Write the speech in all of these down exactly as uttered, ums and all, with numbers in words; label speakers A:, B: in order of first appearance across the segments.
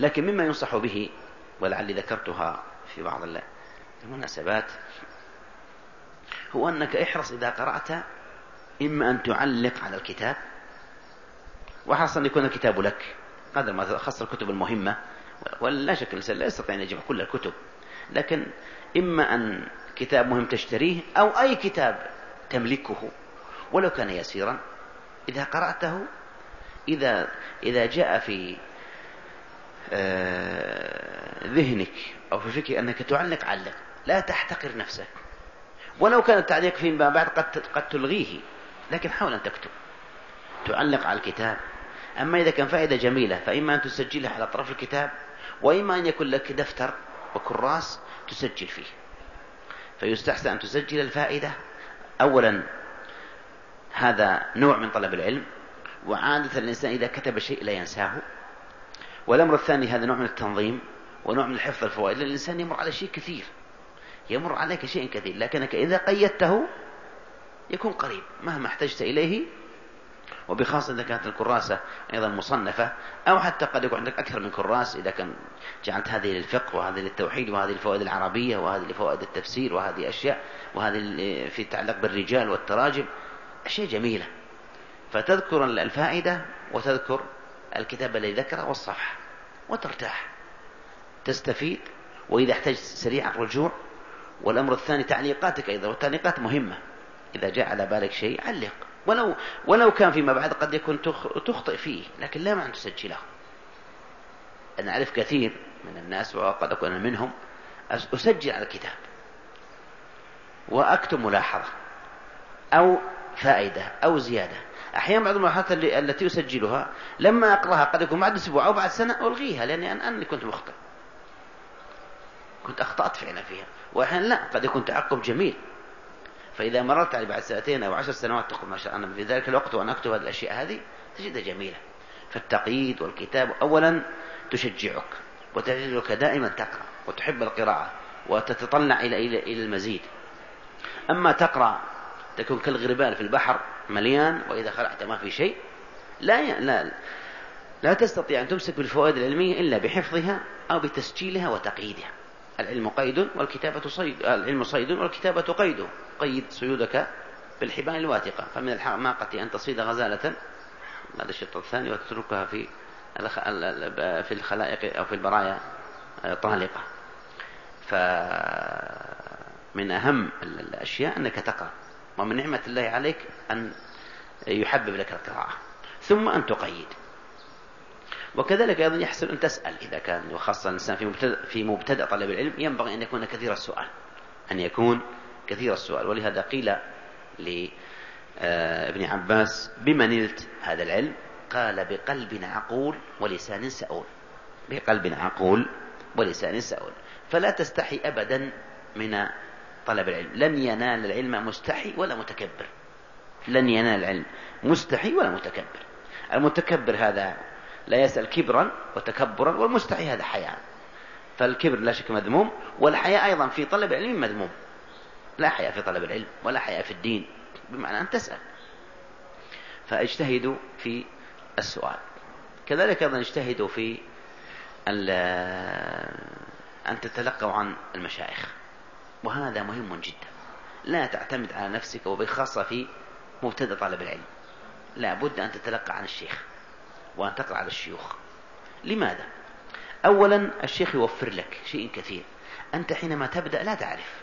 A: لكن مما ينصح به، ولعلي ذكرتها في بعض المناسبات، هو أنك احرص إذا قرأت إما أن تعلق على الكتاب، وحرص أن يكون الكتاب لك قدر ما خاصة الكتب المهمة، ولا شك الإنسان لا يستطيع أن يجمع كل الكتب، لكن إما أن كتاب مهم تشتريه أو أي كتاب تملكه ولو كان يسيرا، إذا قرأته إذا, إذا جاء في ذهنك أو في فكرك أنك تعلق علق، لا تحتقر نفسك، ولو كان التعليق فيما بعد قد, قد تلغيه، لكن حاول أن تكتب تعلق على الكتاب. أما إذا كان فائدة جميلة فإما أن تسجلها على طرف الكتاب، وإما أن يكون لك دفتر وكراس تسجل فيه. فيستحسن أن تسجل الفائدة. أولا هذا نوع من طلب العلم، وعادة الإنسان إذا كتب شيء لا ينساه. والأمر الثاني هذا نوع من التنظيم ونوع من الحفظ الفوائد، لأن الإنسان يمر على شيء كثير، يمر عليك شيء كثير، لكنك إذا قيدته يكون قريب مهما احتجت إليه. وبخاصة إذا كانت الكراسة أيضا مصنفة، أو حتى قد يكون عندك أكثر من كراس، إذا كان جعلت هذه للفقه وهذه للتوحيد وهذه الفوائد العربية وهذه لفوائد التفسير وهذه أشياء وهذه في تعلق بالرجال والتراجم، أشياء جميلة. فتذكر الفائدة وتذكر الكتاب الذي ذكره والصفحة وترتاح تستفيد. وإذا احتجت سريع الرجوع. والأمر الثاني تعليقاتك أيضا، والتعليقات مهمة. إذا جاء على بالك شيء علق، ولو, ولو كان فيما بعد قد يكون تخطئ فيه، لكن لا معنى أن تسجله. أنا أعرف كثير من الناس وقد أكون منهم أسجل على الكتاب وأكتب ملاحظة أو فائدة أو زيادة. أحيانا بعض الملاحظات التي أسجلها لما أقرأها قد يكون بعد أسبوع أو بعد سنة ألغيها، لأني أنا أني كنت مخطئ، كنت أخطأت فعلا فيها. وأحيانا لا، قد يكون تعقب جميل. فإذا مررت علي بعد سنتين أو عشر سنوات تقول ما شاء الله في ذلك الوقت وأنا أكتب هذه الأشياء هذه، تجدها جميلة. فالتقييد والكتاب أولا تشجعك وتجعلك دائما تقرأ وتحب القراءة وتتطلع إلى إلى المزيد. أما تقرأ تكون كالغربال في البحر مليان، وإذا خلعت ما في شيء، لا لا لا تستطيع أن تمسك بالفوائد العلمية إلا بحفظها أو بتسجيلها وتقييدها. العلم قيد والكتابة صيد، العلم صيد والكتابة قيد. قيد صيودك بالحبال الواثقة، فمن الحماقة أن تصيد غزالة، هذا الشرط الثاني، وتتركها في في الخلائق أو في البرايا طالقة. فمن أهم الأشياء أنك تقرأ، ومن نعمة الله عليك أن يحبب لك القراءة، ثم أن تقيد. وكذلك أيضا يحسن أن تسأل، إذا كان وخاصة الإنسان في مبتدأ, في مبتدأ طلب العلم ينبغي أن يكون كثير السؤال، أن يكون كثير السؤال. ولهذا قيل لابن عباس: بما نلت هذا العلم؟ قال: بقلب عقول ولسان سؤول. بقلب عقول ولسان سؤول. فلا تستحي أبدا من طلب العلم. لن ينال العلم مستحي ولا متكبر، لن ينال العلم مستحي ولا متكبر. المتكبر هذا لا يسأل كبرا وتكبرا، والمستحي هذا حياء. فالكبر لا شك مذموم، والحياء أيضا في طلب العلم مذموم. لا حياء في طلب العلم ولا حياء في الدين، بمعنى أن تسأل. فاجتهدوا في السؤال. كذلك أيضا اجتهدوا في أن تتلقوا عن المشايخ، وهذا مهم جدا. لا تعتمد على نفسك، وبخاصة في مبتدأ طلب العلم لا بد أن تتلقى عن الشيخ وأن تقرأ على الشيوخ. لماذا؟ أولا الشيخ يوفر لك شيء كثير. أنت حينما تبدأ لا تعرف،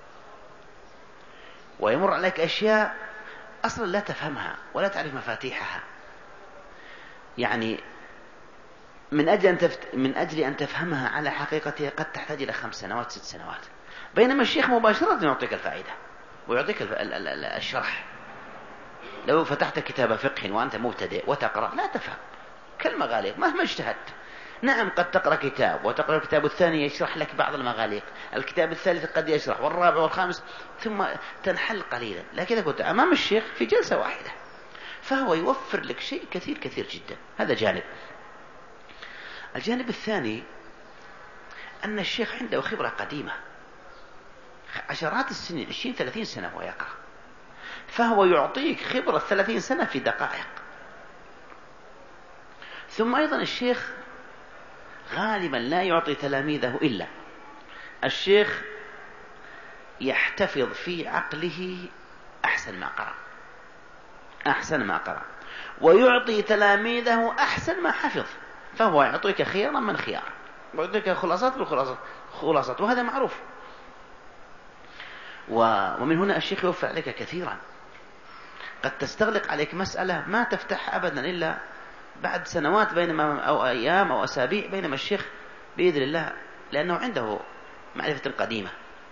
A: ويمر عليك أشياء أصلا لا تفهمها ولا تعرف مفاتيحها. يعني من أجل أن, تفت... من أجل أن تفهمها على حقيقتها قد تحتاج إلى خمس سنوات ست سنوات، بينما الشيخ مباشرة يعطيك الفائدة ويعطيك الشرح. لو فتحت كتاب فقه وأنت مبتدئ وتقرأ لا تفهم كالمغاليق مهما اجتهدت. نعم قد تقرأ كتاب وتقرأ الكتاب الثاني يشرح لك بعض المغاليق، الكتاب الثالث قد يشرح، والرابع والخامس، ثم تنحل قليلا. لكن كنت أمام الشيخ في جلسة واحدة، فهو يوفر لك شيء كثير كثير جدا. هذا جانب. الجانب الثاني أن الشيخ عنده خبرة قديمة، عشرات السنين، عشرين ثلاثين سنة وهو يقرأ، فهو يعطيك خبرة ثلاثين سنة في دقائق. ثم أيضا الشيخ غالبا لا يعطي تلاميذه إلا الشيخ يحتفظ في عقله أحسن ما قرأ أحسن ما قرأ ويعطي تلاميذه أحسن ما حفظ، فهو يعطيك خيارا من خيار ويعطيك خلاصات بالخلاصات خلاصات، وهذا معروف. ومن هنا الشيخ يوفر عليك كثيرا. قد تستغلق عليك مسألة ما تفتح أبدا إلا بعد سنوات بينما أو أيام أو أسابيع، بينما الشيخ بإذن الله لأنه عنده معرفة قديمة.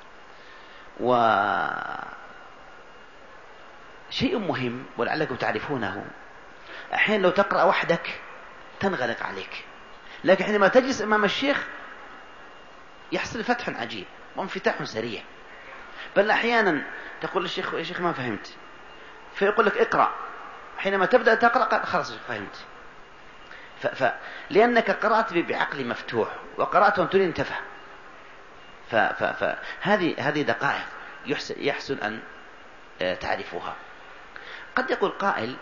A: وشيء مهم ولعلكم تعرفونه، أحيانا لو تقرأ وحدك تنغلق عليك، لكن حينما تجلس أمام الشيخ يحصل فتح عجيب وانفتاح سريع. بل أحيانا تقول للشيخ يا شيخ ما فهمت، فيقول لك اقرأ، حينما تبدأ تقرأ خلاص فهمت. ف... ف... لأنك قرأت بعقل مفتوح وقرأت وأن تريد أن تفهم. ف... ف... ف... هذه هذه دقائق يحسن, يحسن أن تعرفوها. قد يقول قائل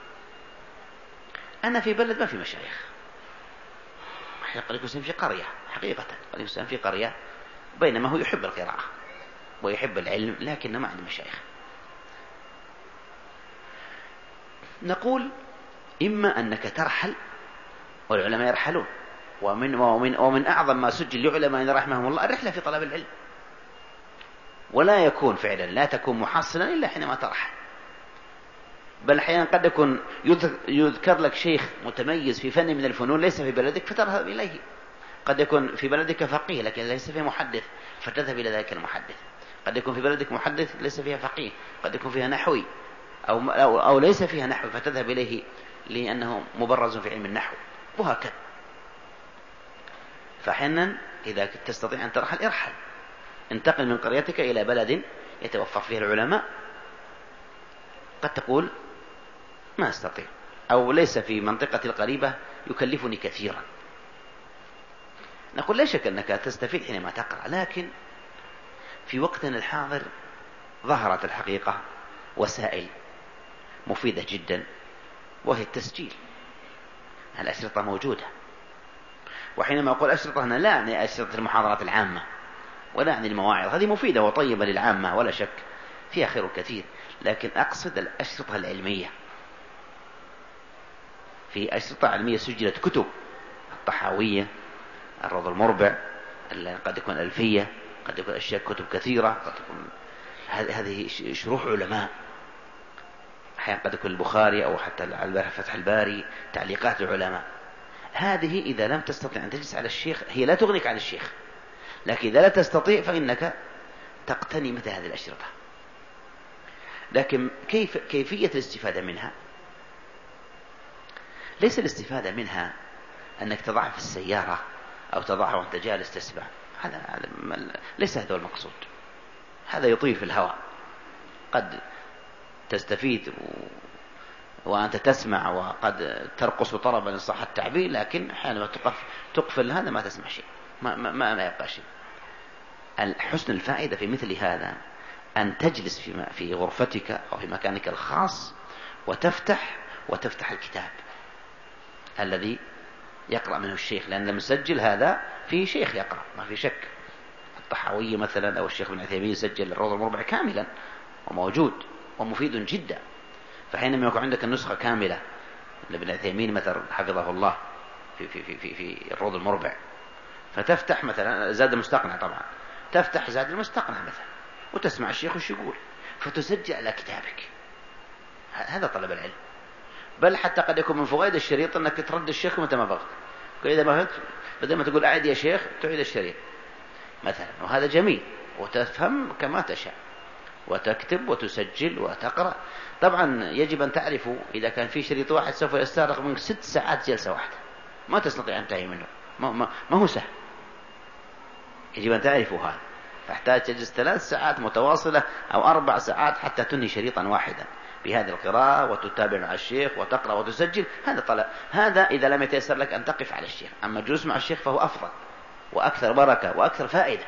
A: أنا في بلد ما في مشايخ، قد يكون في قرية، حقيقة قد يكون في قرية بينما هو يحب القراءة ويحب العلم لكن ما عنده مشايخ. نقول إما أنك ترحل والعلماء يرحلون، ومن, ومن, ومن أعظم ما سجل لعلماء رحمهم الله الرحلة في طلب العلم، ولا يكون فعلا لا تكون محصنا إلا حينما ترحل. بل أحيانا قد يكون يذكر لك شيخ متميز في فن من الفنون ليس في بلدك فتذهب إليه. قد يكون في بلدك فقيه لكن ليس فيه محدث فتذهب إلى ذلك المحدث. قد يكون في بلدك محدث ليس فيها فقيه، قد يكون فيها نحوي أو, أو, أو ليس فيها نحو فتذهب إليه لأنه مبرز في علم النحو، وهكذا. فحينا إذا تستطيع أن ترحل ارحل، انتقل من قريتك إلى بلد يتوفر فيه العلماء. قد تقول ما أستطيع أو ليس في منطقة القريبة يكلفني كثيرا. نقول لا شك أنك تستفيد حينما تقرأ، لكن في وقتنا الحاضر ظهرت الحقيقة وسائل مفيدة جدا، وهي التسجيل. الأشرطة موجودة، وحينما أقول أشرطة هنا لا يعني أشرطة المحاضرات العامة ولا يعني المواعظ، هذه مفيدة وطيبة للعامة ولا شك فيها خير كثير، لكن أقصد الأشرطة العلمية. في أشرطة علمية سجلت كتب، الطحاوية، الروض المربع، قد يكون ألفية، قد يكون أشياء كتب كثيرة، قد تكون هذه شروح علماء، أحيانا قد يكون البخاري أو حتى فتح الباري، تعليقات العلماء. هذه إذا لم تستطيع أن تجلس على الشيخ هي لا تغنيك عن الشيخ، لكن إذا لا تستطيع فإنك تقتني مثل هذه الأشرطة. لكن كيف كيفية الاستفادة منها؟ ليس الاستفادة منها أنك تضعها في السيارة أو تضعها وأنت جالس تسمع، هذا ليس هذا المقصود، هذا يطير في الهواء. قد تستفيد وأنت تسمع وقد ترقص طربا إن صح التعبير، لكن حينما تقفل هذا ما تسمع شيء، ما, ما, ما يبقى شيء. الحسن الفائدة في مثل هذا أن تجلس في, في غرفتك أو في مكانك الخاص وتفتح وتفتح الكتاب الذي يقرأ منه الشيخ، لأن المسجل هذا في شيخ يقرأ ما في شك. الطحاوية مثلا أو الشيخ ابن عثيمين سجل الروض المربع كاملا وموجود ومفيد جدا. فحينما يكون عندك النسخة كاملة لابن عثيمين مثلا حفظه الله في, في, في, في, في الروض المربع، فتفتح مثلا زاد المستقنع، طبعا تفتح زاد المستقنع مثلا وتسمع الشيخ وش يقول فتسجل على كتابك. هذا طلب العلم. بل حتى قد يكون من فوائد الشريط أنك ترد الشيخ متى ما بغت، إذا ما فهمت بدل ما تقول أعد يا شيخ تعيد الشريط مثلا، وهذا جميل، وتفهم كما تشاء وتكتب وتسجل وتقرأ. طبعا يجب أن تعرفوا إذا كان في شريط واحد سوف يستغرق منك ست ساعات جلسة واحدة، ما تستطيع أن تنتهي منه، ما, ما, ما هو سهل. يجب أن تعرفوا هذا، تحتاج تجلس ثلاث ساعات متواصلة أو أربع ساعات حتى تنهي شريطا واحدا بهذه القراءة، وتتابع مع الشيخ وتقرأ وتسجل. هذا طلب، هذا إذا لم يتيسر لك أن تقف على الشيخ. أما الجلوس مع الشيخ فهو أفضل وأكثر بركة وأكثر فائدة.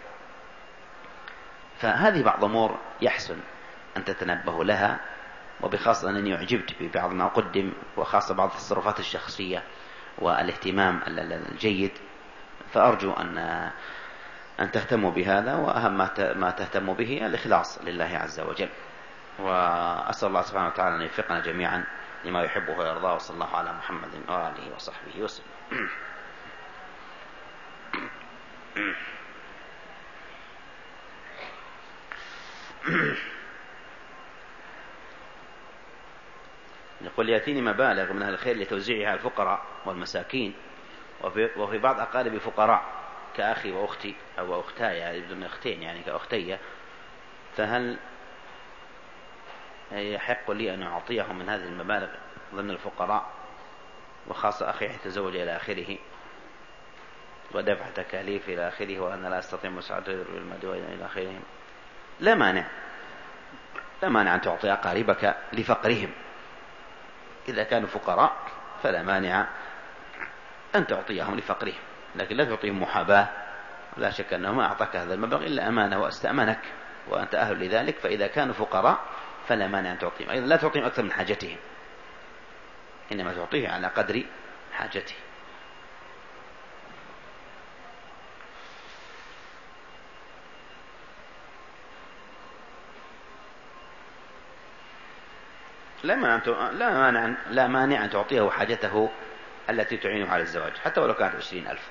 A: فهذه بعض أمور يحسن أن تتنبه لها، وبخاصة أنني أعجبت ببعض ما قدم، وخاصة بعض التصرفات الشخصية والاهتمام الجيد فأرجو أن أن تهتموا بهذا، وأهم ما تهتموا به الإخلاص لله عز وجل. وأسأل الله سبحانه وتعالى أن يوفقنا جميعا لما يحبه ويرضاه، وصلى الله على محمد وآله وصحبه وسلم. يقول يأتيني مبالغ من أهل الخير لتوزيعها على الفقراء والمساكين، وفي, وفي بعض أقاربي فقراء كأخي وأختي أو أختاي، يعني بدون أختين يعني كأختي، فهل يحق لي أن أعطيهم من هذه المبالغ ضمن الفقراء، وخاصة أخي يتزوج إلى آخره ودفع تكاليف إلى آخره وأنا لا أستطيع مساعدة المادية إلى آخره؟ لا مانع، لا مانع أن تعطي أقاربك لفقرهم، إذا كانوا فقراء فلا مانع أن تعطيهم لفقرهم، لكن لا تعطيهم محاباة. لا شك أنه ما أعطاك هذا المبلغ إلا أمانة وأستأمنك وأنت أهل لذلك، فإذا كانوا فقراء فلا مانع أن تعطيهم. أيضا لا تعطيهم أكثر من حاجتهم، إنما تعطيه على قدر حاجته. لا مانع لا مانع لا مانع أن تعطيه حاجته التي تعينه على الزواج حتى ولو كانت عشرين ألف.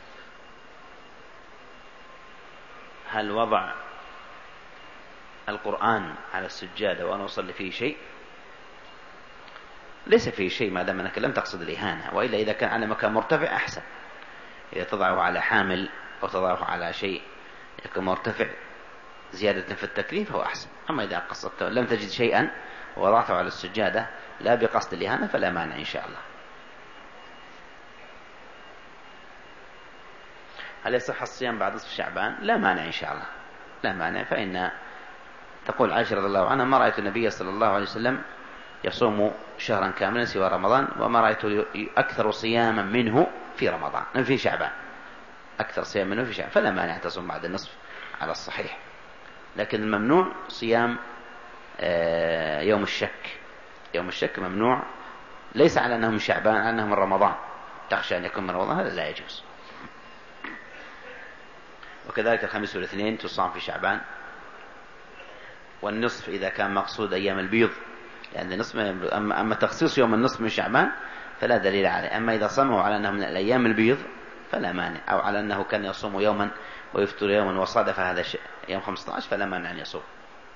A: هل وضع القرآن على السجادة وأنا أصلي فيه شيء؟ ليس فيه شيء ما دام أنك لم تقصد الإهانة، وإلا إذا كان على مكان مرتفع أحسن. إذا تضعه على حامل أو تضعه على شيء يكون مرتفع زيادة في التكليف فهو أحسن. أما إذا قصدت لم تجد شيئا ووضعته على السجادة لا بقصد الإهانة فلا مانع إن شاء الله. هل يصح الصيام بعد نصف شعبان؟ لا مانع إن شاء الله، لا مانع. فإن تقول عائشة رضي الله عنها ما رأيت النبي صلى الله عليه وسلم يصوم شهرا كاملا سوى رمضان، وما رأيت أكثر صياما منه في رمضان في شعبان، أكثر صيام منه في شعبان، فلا مانع تصوم بعد النصف على الصحيح. لكن الممنوع صيام يوم الشك، يوم الشك ممنوع، ليس على أنه من شعبان، على أنه من رمضان، تخشى أن يكون من رمضان، هذا لا يجوز. وكذلك الخميس والاثنين تصام في شعبان، والنصف إذا كان مقصود أيام البيض، لأن يعني النصف أما, أما تخصيص يوم النصف من شعبان فلا دليل عليه. أما إذا صامه على أنه من الأيام البيض فلا مانع، أو على أنه كان يصوم يوما ويفطر يوما وصادف هذا يوم خمسة عشر فلا مانع أن يصوم.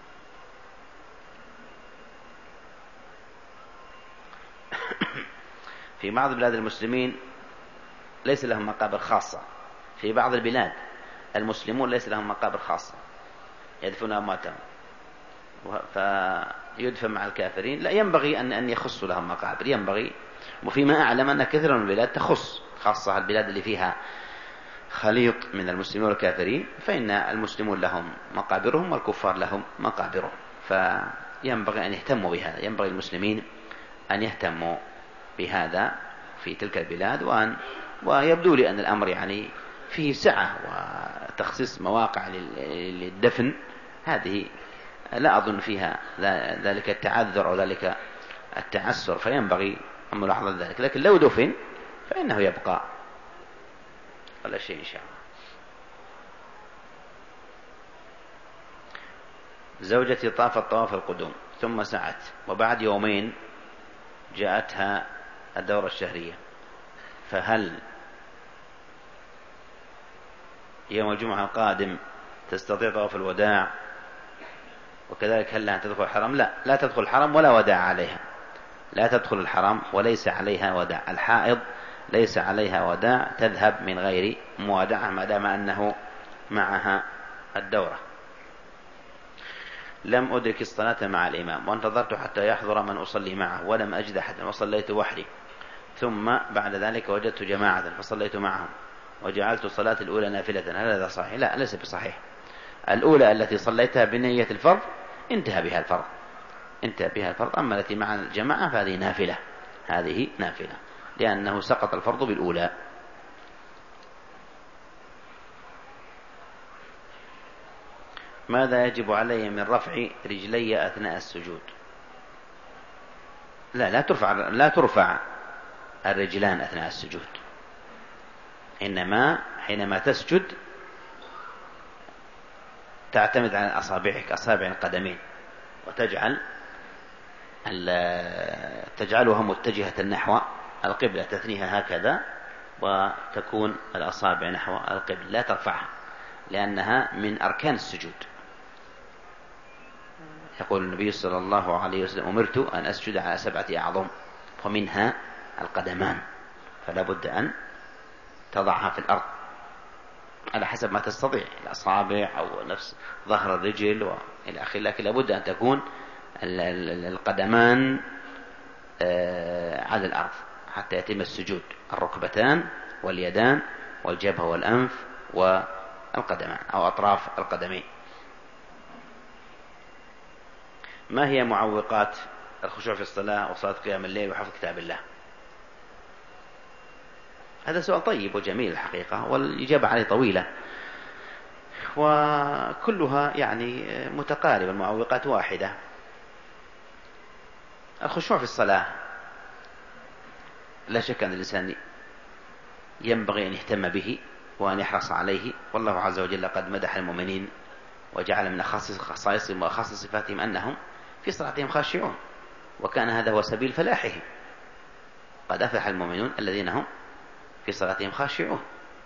A: في بعض بلاد المسلمين ليس لهم مقابر خاصة، في بعض البلاد المسلمون ليس لهم مقابر خاصة يدفنون أمواتهم فيدفن مع الكافرين، لا ينبغي أن أن يخصوا لهم مقابر، ينبغي. وفيما أعلم أن كثيرا من البلاد تخص، خاصة البلاد اللي فيها خليط من المسلمين والكافرين، فإن المسلمون لهم مقابرهم والكفار لهم مقابرهم، فينبغي أن يهتموا بهذا، ينبغي المسلمين أن يهتموا بهذا في تلك البلاد. وأن ويبدو لي أن الأمر يعني فيه سعة وتخصيص مواقع للدفن، هذه لا أظن فيها ذلك التعذر أو ذلك التعسر، فينبغي أن ملاحظة ذلك. لكن لو دفن فإنه يبقى ولا شيء إن شاء الله. زوجتي طافت طواف القدوم ثم سعت، وبعد يومين جاءتها الدورة الشهرية، فهل يوم الجمعة القادم تستطيع طواف الوداع؟ وكذلك هل لها تدخل الحرم؟ لا، لا تدخل الحرم ولا وداع عليها، لا تدخل الحرم وليس عليها وداع. الحائض ليس عليها وداع، تذهب من غير موادعة ما دام أنه معها الدورة. لم أدرك الصلاة مع الإمام وانتظرت حتى يحضر من أصلي معه ولم أجد أحدا وصليت وحدي، ثم بعد ذلك وجدت جماعة فصليت معهم وجعلت الصلاة الأولى نافلة، هل هذا صحيح؟ لا، ليس بصحيح. الأولى التي صليتها بنية الفرض انتهى بها الفرض، انتهى بها الفرض. أما التي مع الجماعة فهذه نافلة، هذه نافلة لأنه سقط الفرض بالأولى. ماذا يجب علي من رفع رجلي أثناء السجود؟ لا لا ترفع لا ترفع الرجلان أثناء السجود، إنما حينما تسجد تعتمد على أصابعك، أصابع القدمين، وتجعل تجعلها متجهة نحو القبلة، تثنيها هكذا وتكون الأصابع نحو القبلة، لا ترفعها، لأنها من أركان السجود. يقول النبي صلى الله عليه وسلم: أمرت أن أسجد على سبعة أعظم ومنها القدمان، فلا بد أن تضعها في الأرض على حسب ما تستطيع، الأصابع أو نفس ظهر الرجل وإلى آخره، لكن لابد أن تكون القدمان على الأرض حتى يتم السجود، الركبتان واليدان والجبهة والأنف والقدمان أو أطراف القدمين. ما هي معوقات الخشوع في الصلاة وصلاة قيام الليل وحفظ كتاب الله؟ هذا سؤال طيب وجميل الحقيقة، والإجابة عليه طويلة وكلها يعني متقاربة، المعوقات واحدة. الخشوع في الصلاة لا شك أن الإنسان ينبغي أن يهتم به وأن يحرص عليه، والله عز وجل قد مدح المؤمنين وجعل من خصائصهم وأخص صفاتهم أنهم في صلاتهم خاشعون، وكان هذا هو سبيل فلاحهم. قد أفلح المؤمنون الذين هم في صلاتهم خاشعون.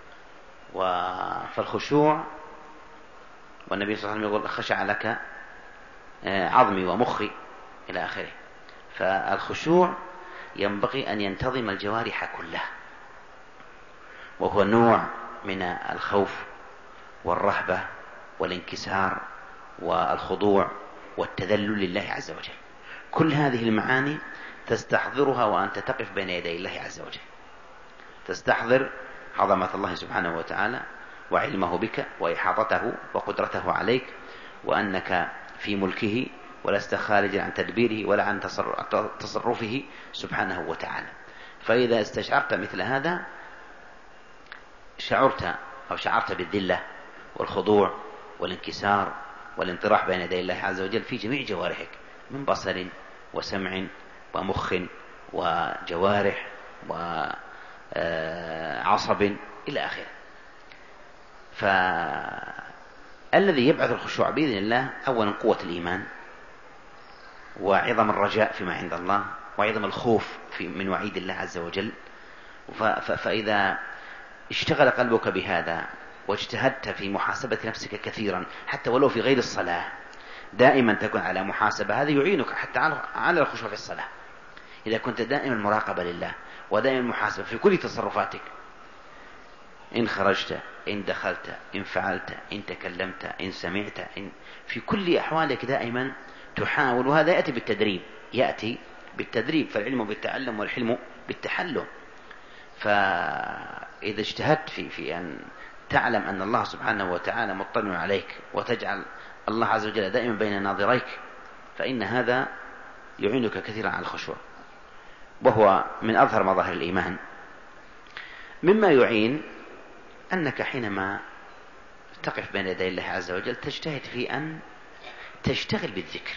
A: فالخشوع، والنبي صلى الله عليه وسلم يقول: خشع لك عظمي ومخي إلى آخره. فالخشوع ينبغي أن ينتظم الجوارح كلها، وهو نوع من الخوف والرهبة والانكسار والخضوع والتذلل لله عز وجل. كل هذه المعاني تستحضرها وأنت تقف بين يدي الله عز وجل، تستحضر عظمة الله سبحانه وتعالى وعلمه بك وإحاطته وقدرته عليك، وأنك في ملكه ولست خارجا عن تدبيره ولا عن تصرفه سبحانه وتعالى. فإذا استشعرت مثل هذا شعرت أو شعرت بالذلة والخضوع والانكسار والانطراح بين يدي الله عز وجل في جميع جوارحك، من بصر وسمع ومخ وجوارح وعصب إلى آخره. فالذي يبعث الخشوع بإذن الله أولا قوة الإيمان وعظم الرجاء فيما عند الله وعظم الخوف في من وعيد الله عز وجل. فإذا اشتغل قلبك بهذا واجتهدت في محاسبة نفسك كثيرا، حتى ولو في غير الصلاة، دائما تكون على محاسبة، هذا يعينك حتى على الخشوع في الصلاة. إذا كنت دائما مراقبة لله ودائما محاسبة في كل تصرفاتك، إن خرجت، إن دخلت، إن فعلت، إن تكلمت، إن سمعت، إن في كل أحوالك دائما تحاول. وهذا يأتي بالتدريب، يأتي بالتدريب، فالعلم بالتعلم والحلم بالتحلم. فإذا اجتهدت في, في أن تعلم أن الله سبحانه وتعالى مطلع عليك وتجعل الله عز وجل دائما بين ناظريك، فإن هذا يعينك كثيرا على الخشوع، وهو من أظهر مظاهر الإيمان. مما يعين أنك حينما تقف بين يدي الله عز وجل تجتهد في أن تشتغل بالذكر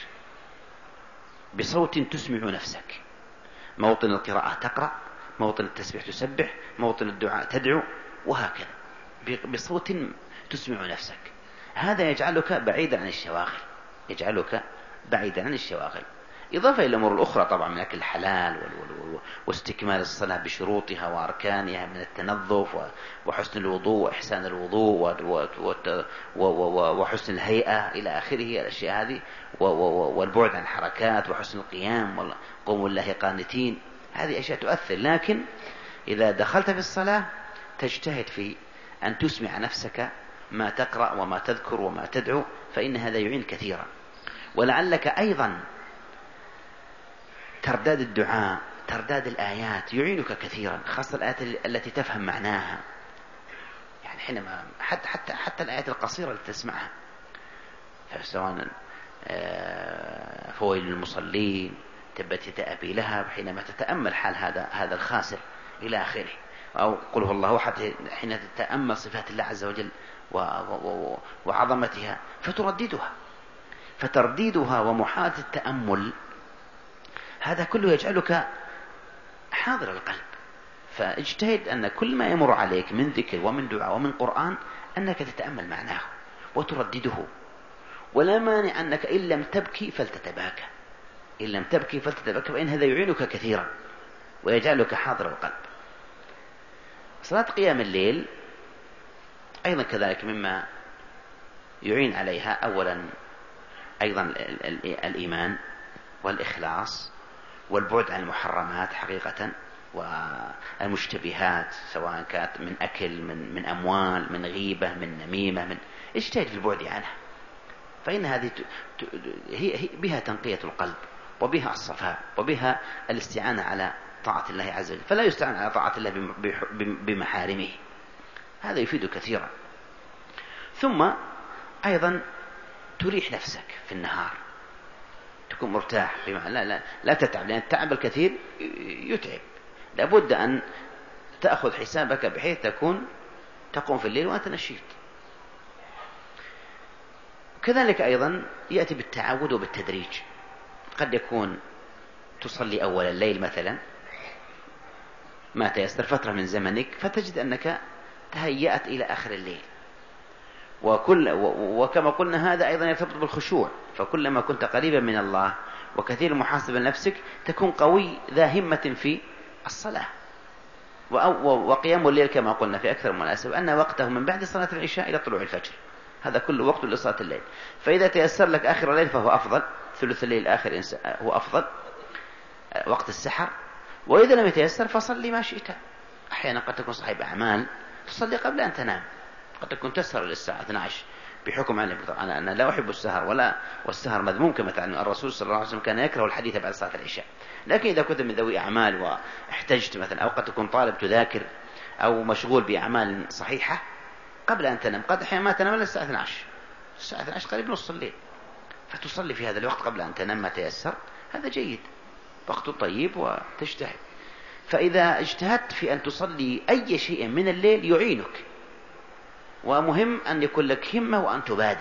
A: بصوت تسمع نفسك، موطن القراءة تقرأ، موطن التسبيح تسبح، موطن الدعاء تدعو، وهكذا بصوت تسمع نفسك. هذا يجعلك بعيدا عن الشواغل، يجعلك بعيدا عن الشواغل. إضافة إلى الأمور الأخرى طبعا من أكل الحلال واستكمال الصلاة بشروطها وأركانها من التنظف وحسن الوضوء وإحسان الوضوء وحسن الهيئة إلى آخره، الأشياء هذه، والبعد عن الحركات وحسن القيام قوموا الله قانتين، هذه أشياء تؤثر. لكن إذا دخلت في الصلاة تجتهد في أن تسمع نفسك ما تقرأ وما تذكر وما تدعو، فإن هذا يعين كثيرا. ولعلك أيضا ترداد الدعاء، ترداد الآيات يعينك كثيرا، خاصة الآيات التي تفهم معناها، يعني حينما حتى حتى حتى الآيات القصيرة التي تسمعها، سواء فويل للمصلين، تبت يدا أبي لهب، حينما تتأمل حال هذا هذا الخاسر إلى آخره، أو قل هو الله أحد، حين تتأمل صفات الله عز وجل وعظمتها فترددها. فترديدها ومحاولة التأمل هذا كله يجعلك حاضر القلب، فاجتهد أن كل ما يمر عليك من ذكر ومن دعاء ومن قرآن أنك تتأمل معناه وتردده، ولا مانع أنك إن لم تبكي فلتتباكى، إن لم تبكي فلتتباكى، فإن هذا يعينك كثيرا ويجعلك حاضر القلب. صلاة قيام الليل أيضا كذلك مما يعين عليها أولا أيضا الإيمان والإخلاص والبعد عن المحرمات حقيقة والمشتبهات، سواء كانت من أكل من, من أموال من غيبة من نميمة، من اجتهد في البعد عنها، فإن هذه هي بها تنقية القلب وبها الصفاء وبها الاستعانة على طاعة الله عز وجل، فلا يستعان على طاعة الله بمحارمه، هذا يفيد كثيرا. ثم أيضا تريح نفسك في النهار، تكون مرتاح، بمعنى لا, لا, لا تتعب، لأن التعب الكثير يتعب، لابد أن تأخذ حسابك بحيث تكون تقوم في الليل وأنت نشيط. كذلك أيضا يأتي بالتعود وبالتدريج، قد يكون تصلي أول الليل مثلا ما تيسر فترة من زمنك، فتجد أنك تهيأت إلى آخر الليل، وكل وكما قلنا هذا أيضا يرتبط بالخشوع، فكلما كنت قريبا من الله وكثير محاسبة لنفسك تكون قوي ذا همة في الصلاة. وقيام الليل كما قلنا في أكثر مناسبة أن وقته من بعد صلاة العشاء إلى طلوع الفجر، هذا كله وقت لصلاة الليل، فإذا تيسر لك آخر الليل فهو أفضل، ثلث الليل الآخر هو أفضل وقت السحر، وإذا لم يتيسر فصلي ما شئت. أحيانا قد تكون صاحب أعمال تصلي قبل أن تنام، قد تكون تسهر للساعة اثنتي عشرة بحكم عنه. أنا, أنا لا أحب السهر ولا والسهر مذموم، كما تعلم الرسول صلى الله عليه وسلم كان يكره الحديث بعد صلاة العشاء، لكن إذا كنت من ذوي أعمال واحتجت مثلا، أو قد تكون طالب تذاكر أو مشغول بأعمال صحيحة قبل أن تنام، قد أحيانا ما تنام إلا الساعة اثنتي عشرة، الساعة اثنتي عشرة قريب نص الليل، فتصلي في هذا الوقت قبل أن تنام ما تيسر، هذا جيد، وقت طيب وتجتهد. فإذا اجتهدت في أن تصلي أي شيء من الليل يعينك، ومهم أن يكون لك همة وأن تبادر،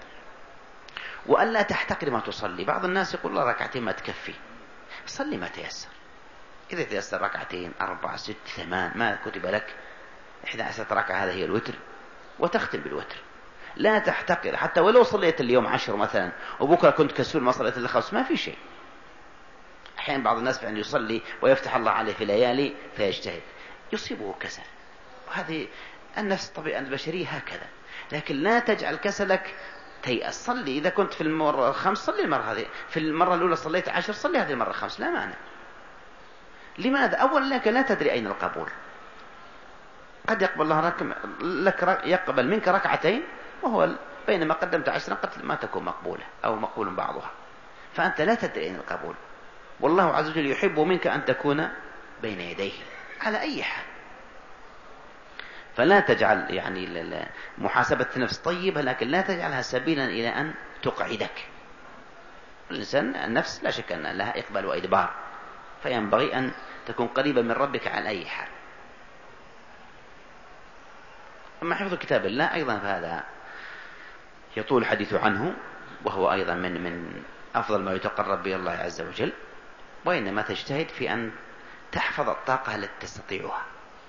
A: وأن لا تحتقر ما تصلي. بعض الناس يقول الله ركعتين ما تكفي، صلي ما تيسر، إذا تيسر ركعتين أربعة ست ثمان ما كتب لك إحدى عشرة ركعة هذا هي الوتر، وتختم بالوتر، لا تحتقر، حتى ولو صليت اليوم عشر مثلا وبكرة كنت كسول ما صليت إلا خمس ما في شيء. أحيانا بعض الناس فإن يصلي ويفتح الله عليه في ليالي فيجتهد يصيبه كسل، وهذه النفس الطبيعة البشرية هكذا، لكن لا تجعل كسلك تيأس. صلي إذا كنت في المرة الخمس صلي المرة هذه، في المرة الأولى صليت عشر صلي هذه المرة خمس، لا معنى. لماذا؟ أولا لك لا تدري أين القبول، قد يقبل الله لك يقبل منك ركعتين وهو بينما قدمت عشرا قد ما تكون مقبولة أو مقبول بعضها، فأنت لا تدري أين القبول، والله عز وجل يحب منك أن تكون بين يديه على أي حال. فلا تجعل يعني محاسبة النفس طيبة، لكن لا تجعلها سبيلا إلى أن تقعدك. الإنسان النفس لا شك أن لها إقبال وإدبار، فينبغي أن تكون قريبا من ربك على أي حال. أما حفظ كتاب الله أيضا فهذا يطول الحديث عنه، وهو أيضا من من أفضل ما يتقرب به الله عز وجل، وإنما تجتهد في أن تحفظ الطاقة التي تستطيعها،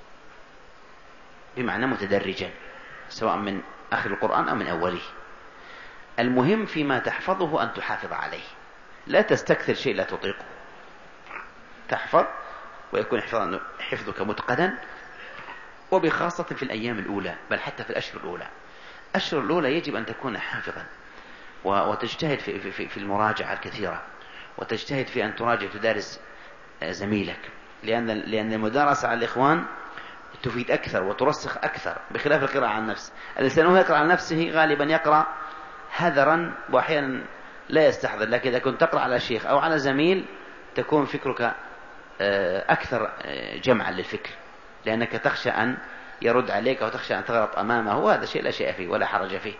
A: بمعنى متدرجا، سواء من آخر القرآن أو من أوله. المهم فيما تحفظه أن تحافظ عليه، لا تستكثر شيء لا تطيقه، تحفظ ويكون حفظك متقنا، وبخاصة في الأيام الأولى، بل حتى في الأشهر الأولى. الأشهر الأولى يجب أن تكون حافظا، وتجتهد في, في, في المراجعة الكثيرة، وتجتهد في أن تراجع تدارس زميلك، لأن, لأن المدارسة على الإخوان تفيد أكثر وترسخ أكثر، بخلاف القراءة عن النفس. الإنسان هو يقرأ عن نفسه غالبا يقرأ هذرا وأحيانا لا يستحضر، لكن إذا كنت تقرأ على شيخ أو على زميل تكون فكرك أكثر جمعا للفكر، لأنك تخشى أن يرد عليك وتخشى أن تغلط أمامه، وهذا شيء لا شيء فيه ولا حرج فيه.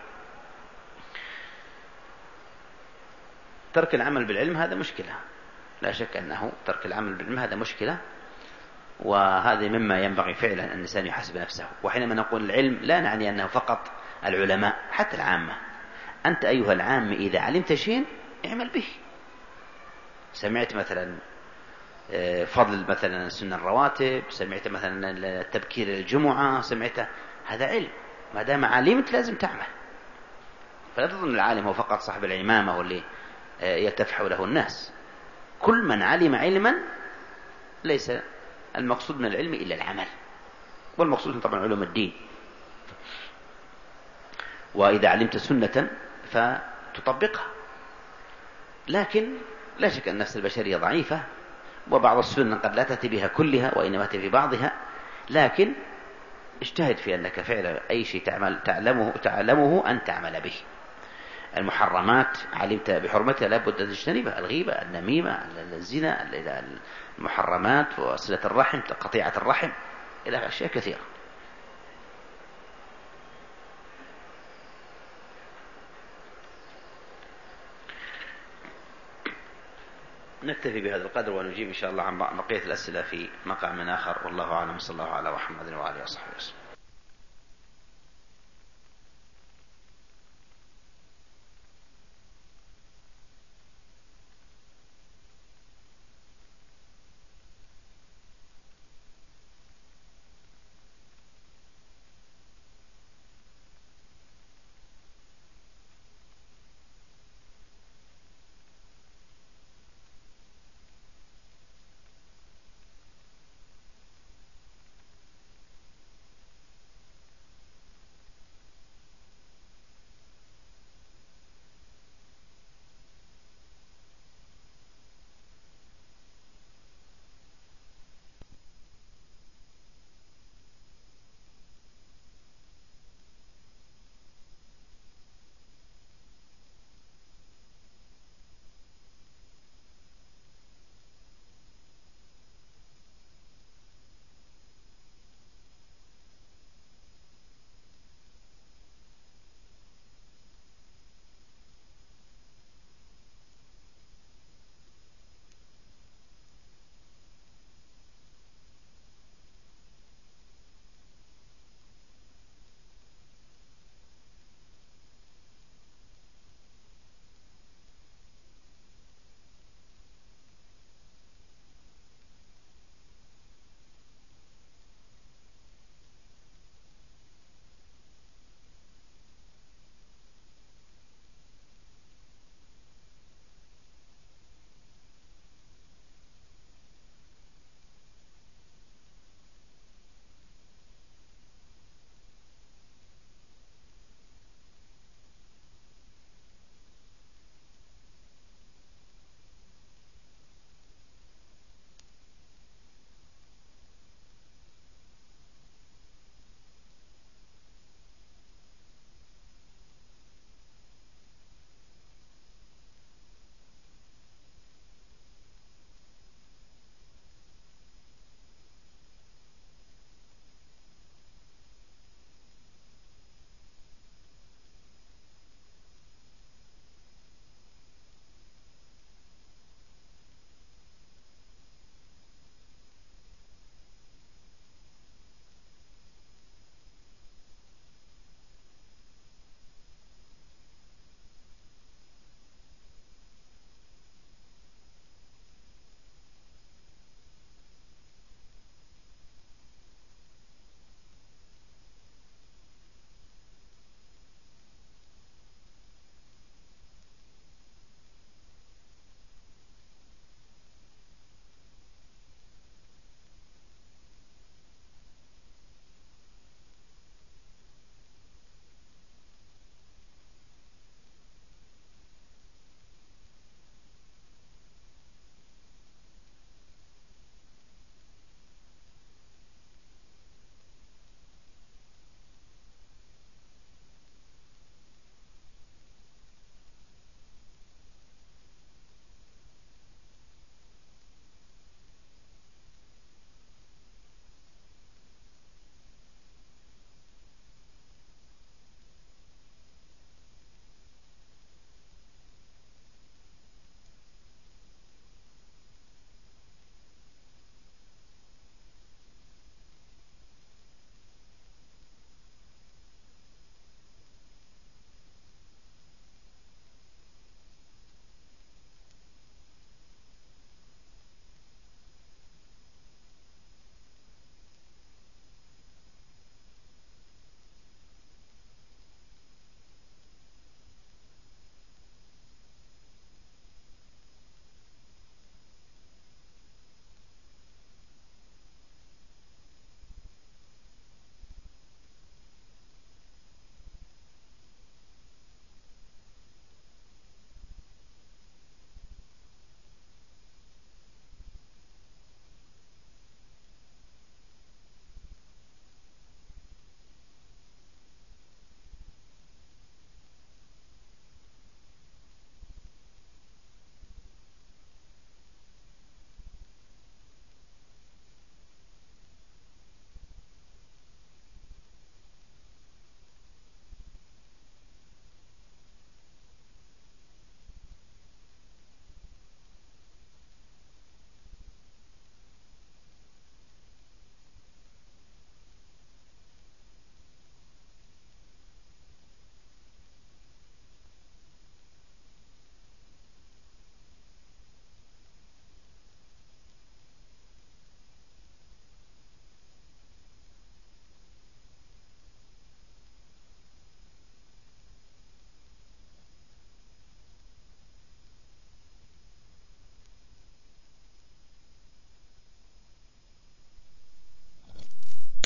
A: ترك العمل بالعلم هذا مشكلة، لا شك أنه ترك العمل بالعلم هذا مشكلة، وهذا مما ينبغي فعلا أن الإنسان يحاسب نفسه. وحينما نقول العلم لا نعني أنه فقط العلماء، حتى العامة. أنت أيها العام إذا علمت شيء اعمل به. سمعت مثلا فضل مثلا سنن الرواتب، سمعت مثلا التبكير الجمعة، سمعت، هذا علم، ما دام علمت لازم تعمل. فلا تظن العالم هو فقط صاحب العمامة واللي يلتف حوله الناس. كل من علم علما ليس المقصود من العلم إلا العمل، والمقصود طبعا علوم الدين. وإذا علمت سنة فتطبقها، لكن لا شك أن النفس البشرية ضعيفة، وبعض السنن قد لا تأتي بها كلها وإنما تأتي ببعضها، لكن اجتهد في أنك فعلا أي شيء تعمل تعلمه, تعلمه أن تعمل به. المحرمات علمت بحرمتها لابد أن تجتنبها، الغيبة، النميمة، الزنا، المحرمات، وصلة الرحم، قطيعة الرحم، إلى أشياء كثيرة. نكتفي بهذا القدر ونجيب إن شاء الله عن بقية الأسئلة في مقام آخر، والله أعلم، صلى الله على محمد وعلى آله وصحبه وسلم.